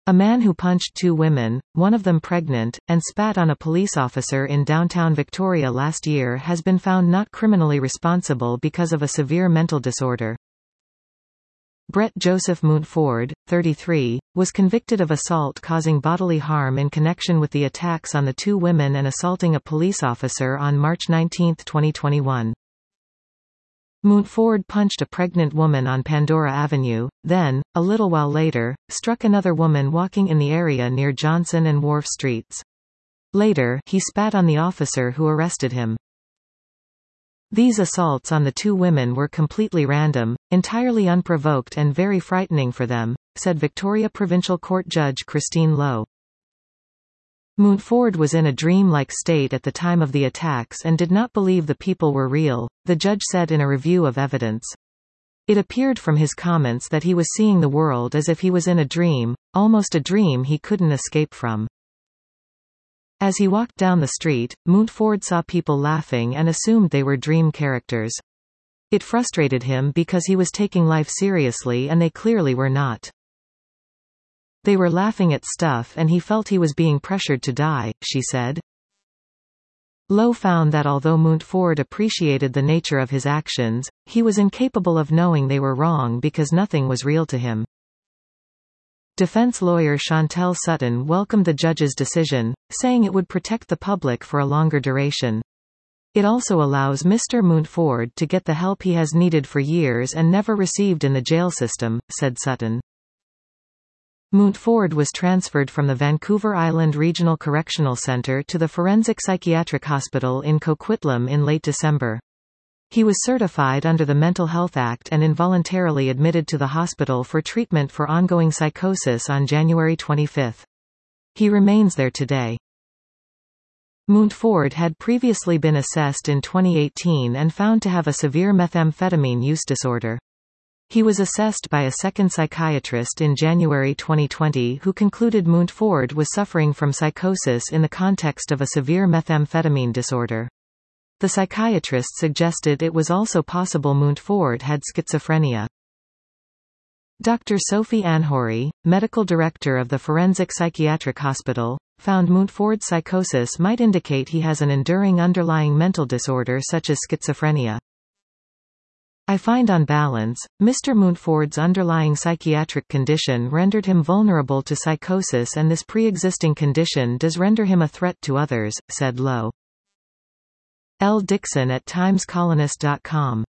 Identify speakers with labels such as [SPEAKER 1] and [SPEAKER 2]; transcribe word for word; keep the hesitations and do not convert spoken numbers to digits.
[SPEAKER 1] A man who punched two women, one of them pregnant, and spat on a police officer in downtown Victoria last year has been found not criminally responsible because of a severe mental disorder. Brett Joseph Mountford, thirty-three, was convicted of assault causing bodily harm in connection with the attacks on the two women and assaulting a police officer on March nineteenth twenty twenty-one. Mountford punched a pregnant woman on Pandora Avenue, then, a little while later, struck another woman walking in the area near Johnson and Wharf Streets. Later, he spat on the officer who arrested him. These assaults on the two women were completely random, entirely unprovoked and very frightening for them, said Victoria Provincial Court Judge Christine Lowe. Mountford was in a dream-like state at the time of the attacks and did not believe the people were real, the judge said in a review of evidence. It appeared from his comments that he was seeing the world as if he was in a dream, almost a dream he couldn't escape from. As he walked down the street, Mountford saw people laughing and assumed they were dream characters. It frustrated him because he was taking life seriously and they clearly were not. They were laughing at stuff and he felt he was being pressured to die, she said. Lowe found that although Mountford appreciated the nature of his actions, he was incapable of knowing they were wrong because nothing was real to him. Defense lawyer Chantel Sutton welcomed the judge's decision, saying it would protect the public for a longer duration. It also allows Mister Mountford to get the help he has needed for years and never received in the jail system, said Sutton. Mountford was transferred from the Vancouver Island Regional Correctional Centre to the Forensic Psychiatric Hospital in Coquitlam in late December. He was certified under the Mental Health Act and involuntarily admitted to the hospital for treatment for ongoing psychosis on January twenty-fifth. He remains there today. Mountford had previously been assessed in twenty eighteen and found to have a severe methamphetamine use disorder. He was assessed by a second psychiatrist in January twenty twenty who concluded Mountford was suffering from psychosis in the context of a severe methamphetamine disorder. The psychiatrist suggested it was also possible Mountford had schizophrenia. Doctor Sophie Anhori, medical director of the Forensic Psychiatric Hospital, found Mountford's psychosis might indicate he has an enduring underlying mental disorder such as schizophrenia. I find on balance, Mister Mountford's underlying psychiatric condition rendered him vulnerable to psychosis and this pre-existing condition does render him a threat to others, said Lowe. L. Dixon at times colonist dot com